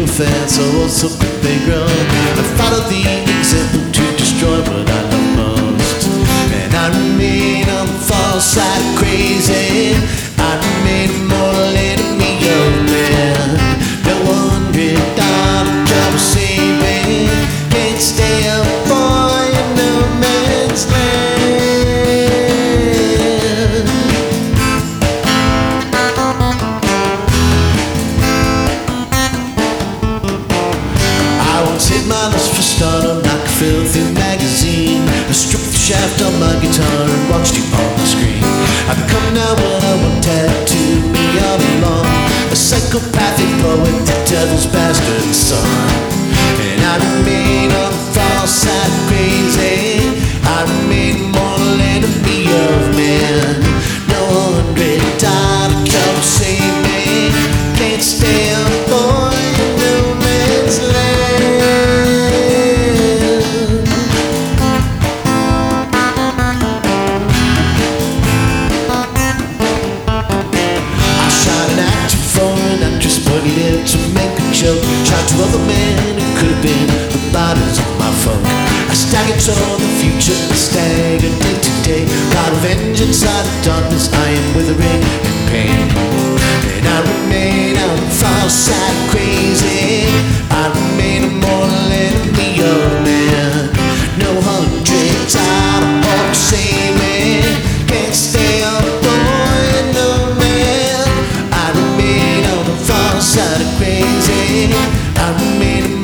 real fast, so also could they grow. I follow the example to destroy what I love most, and I remain on the far side of crazy. I remain a mortal enemy of man. No $100 job saving can't stay up for in no man's land. I once hit my lust for stardom like a filthy magazine. I stripped the shaft on my guitar and watched you on the screen. I've become now what I want tattooed me all along, a psychopathic poet, the devil's bastard son. And I remain on the far side of crazy. I remain a mortal enemy of man. No $100 come save me can't stay up for no man's land. I shot an actor for an actress, but he lived to make a joke. Shot to other men who could have been the bodies of my folk. I staggered toward the future, I staggered day to day. God of vengeance out of darkness, I am withering in pain. And I remain on the far side crazy. I remain a mortal enemy of man. No $100 won't save me can't stay up for no man. I remain on the far side of crazy. I remain a